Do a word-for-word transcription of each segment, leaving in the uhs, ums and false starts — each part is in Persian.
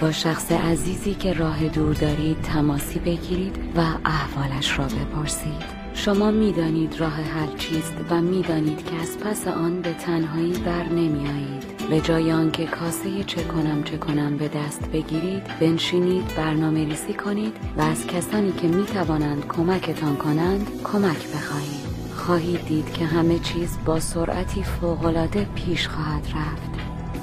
با شخص عزیزی که راه دور دارید تماسی بگیرید و احوالش را بپرسید. شما میدانید راه حل چیست و میدانید که از پس آن به تنهایی بر نمی آیید. به جای آنکه کاسه چه کنم چه کنم به دست بگیرید، بنشینید، برنامه ریزی کنید و از کسانی که می توانند کمکتان کنند کمک بخواهید. خواهید دید که همه چیز با سرعتی فوق‌العاده پیش خواهد رفت.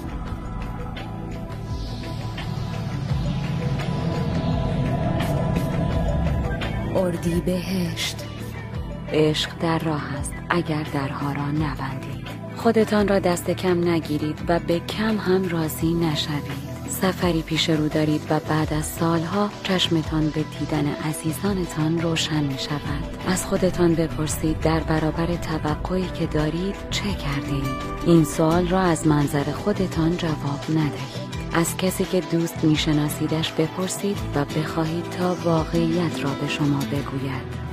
اردیبهشت. عشق در راه است اگر درها را نبندید. خودتان را دست کم نگیرید و به کم هم راضی نشوید. سفری پیش رو دارید و بعد از سالها چشمتان به دیدن عزیزانتان روشن می شود. از خودتان بپرسید در برابر توقعی که دارید چه کردید؟ این سوال را از منظر خودتان جواب ندهید. از کسی که دوست می شناسیدش بپرسید و بخواهید تا واقعیت را به شما بگوید.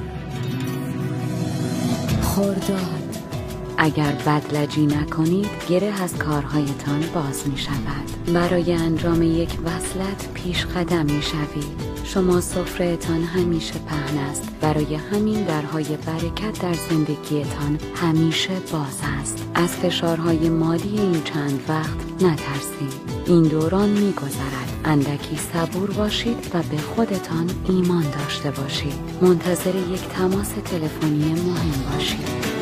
خرداد. اگر بدلجی نکنید گره از کارهایتان باز می شود. برای انجام یک وصلت پیش قدم می شوید. شما سفره‌تان همیشه پهن است، برای همین درهای برکت در زندگیتان همیشه باز است. از فشارهای مالی این چند وقت نترسید. این دوران می گذرد. اندکی صبور باشید و به خودتان ایمان داشته باشید. منتظر یک تماس تلفنی مهم باشید.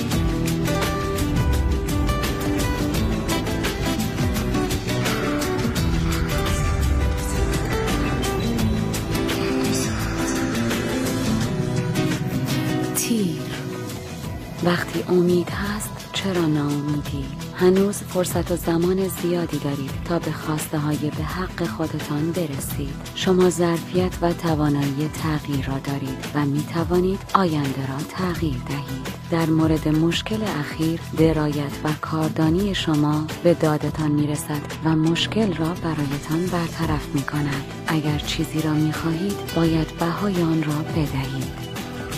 وقتی امید هست چرا ناامیدی؟ هنوز فرصت و زمان زیادی دارید تا به خواسته های به حق خودتان برسید. شما ظرفیت و توانایی تغییر را دارید و می توانید آینده را تغییر دهید. در مورد مشکل اخیر درایت و کاردانی شما به دادتان می رسد و مشکل را برایتان برطرف می کند. اگر چیزی را می خواهید باید بهای آن را بدهید.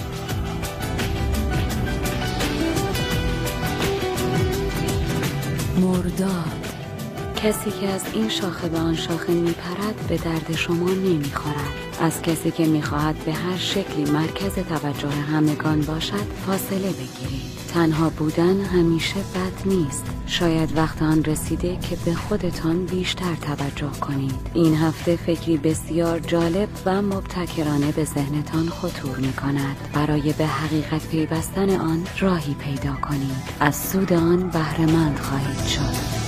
مرداد. کسی که از این شاخه به آن شاخه می پرد به درد شما نمی خورد. از کسی که می خواهد به هر شکلی مرکز توجه همگان باشد فاصله بگیرید. تنها بودن همیشه بد نیست. شاید وقت آن رسیده که به خودتان بیشتر توجه کنید. این هفته فکری بسیار جالب و مبتکرانه به ذهنتان خطور می کند. برای به حقیقت پیوستن آن راهی پیدا کنید. از سود آن بهره مند خواهید شد.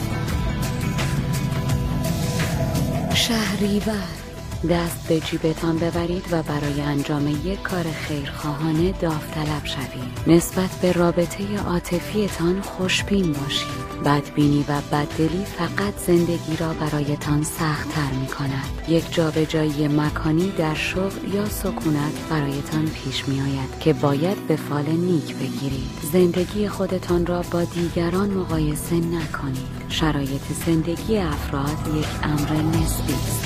شهریور. دست به جیبتان ببرید و برای انجام یک کار خیرخواهانه داوطلب شوید. نسبت به رابطه عاطفیتان خوشبین باشید. بدبینی و بددلی فقط زندگی را برایتان سخت‌تر می کند. یک جابجایی مکانی در شغل یا سکونت برایتان پیش می آید که باید به فال نیک بگیرید. زندگی خودتان را با دیگران مقایسه نکنید. شرایط زندگی افراد یک امر نسبی است.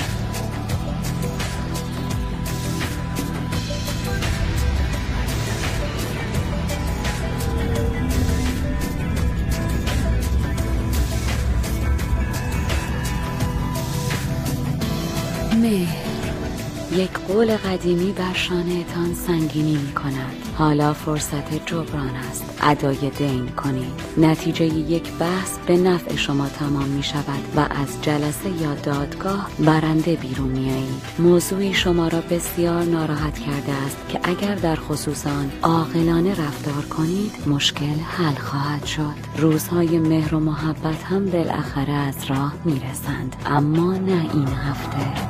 مهر. یک قول قدیمی بر شانه‌تان سنگینی می کند. حالا فرصت جبران است. ادای دین کنید. نتیجه یک بحث به نفع شما تمام می شود و از جلسه یا دادگاه برنده بیرون می آیید. موضوعی شما را بسیار ناراحت کرده است که اگر در خصوص آن عاقلانه رفتار کنید مشکل حل خواهد شد. روزهای مهر و محبت هم بالاخره از راه می رسند، اما نه این هفته.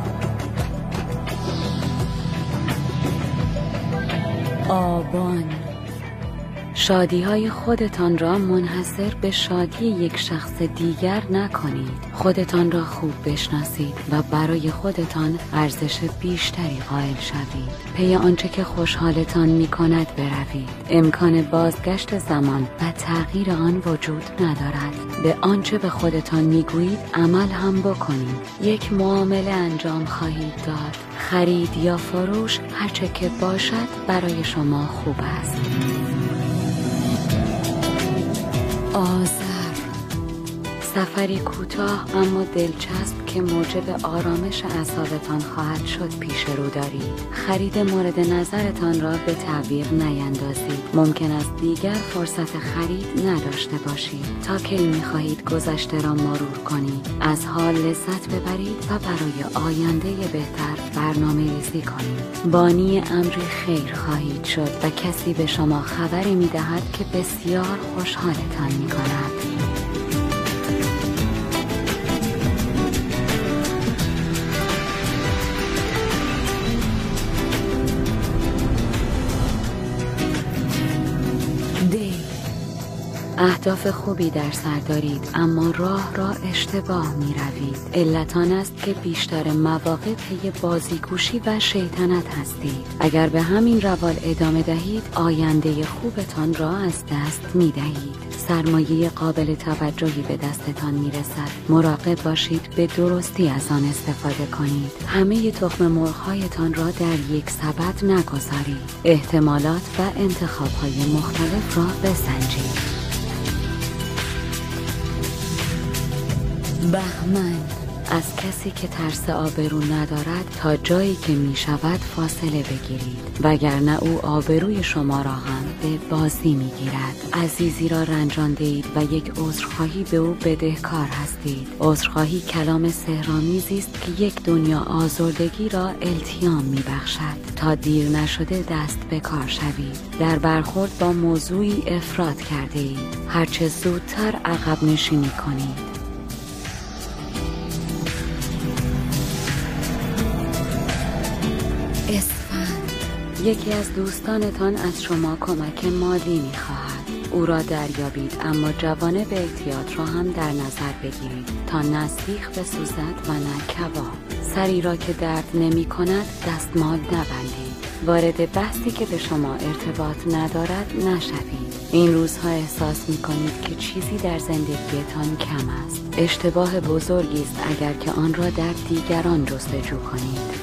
آبان. شادی های خودتان را منحصر به شادی یک شخص دیگر نکنید. خودتان را خوب بشناسید و برای خودتان ارزش بیشتری قائل شوید. پی آنچه که خوشحالتان می کند بروید. امکان بازگشت زمان و تغییر آن وجود ندارد. به آنچه به خودتان می گویید عمل هم بکنید. یک معامله انجام خواهید داد. خرید یا فروش هرچه که باشد برای شما خوب است. آذر. سفری کوتاه اما دلچسب که موجب آرامش اعصابتان خواهد شد پیش رو دارید. خرید مورد نظرتان را به تعویق نیندازید. ممکن است دیگر فرصت خرید نداشته باشید. تا کی می‌خواهید گذشته را مرور کنید؟ از حال لذت ببرید و برای آینده بهتر برنامه‌ریزی کنید. بانی امری خیر خواهید شد و کسی به شما خبری می‌دهد که بسیار خوشحالتان می‌کند. اهداف خوبی در سر دارید اما راه را اشتباه می روید. علت آن است که بیشتر مواقع پی بازیگوشی و شیطنت هستید. اگر به همین روال ادامه دهید آینده خوبتان را از دست می دهید. سرمایه قابل توجهی به دستتان می رسد. مراقب باشید به درستی از آن استفاده کنید. همه تخم مرغ‌هایتان را در یک سبد نگذارید. احتمالات و انتخاب‌های مختلف را بسنجید. بهمن: از کسی که ترس آبرو ندارد تا جایی که می شود فاصله بگیرید، وگرنه او آبروی شما را هم به بازی می گیرد. عزیزی را رنجانده اید و یک عذرخواهی به او بدهکار هستید. عذرخواهی کلام سحرآمیزی است که یک دنیا آزردگی را التیام می بخشد. تا دیر نشده دست به کار شوید. در برخورد با موضوعی افراط کرده اید. هرچه زودتر عقب نشینی کنید. اسفند: یکی از دوستانتان از شما کمک مالی می‌خواهد. او را دریابید اما جوانب احتیاط را هم در نظر بگیرید تا نه سیخ بسوزد و نه کباب. سری را که درد نمی‌کند دستمال نبندید. وارد بحثی که به شما ارتباط ندارد نشوید. این روزها احساس می‌کنید که چیزی در زندگیتان کم است. اشتباه بزرگی است اگر که آن را در دیگران جستجو کنید.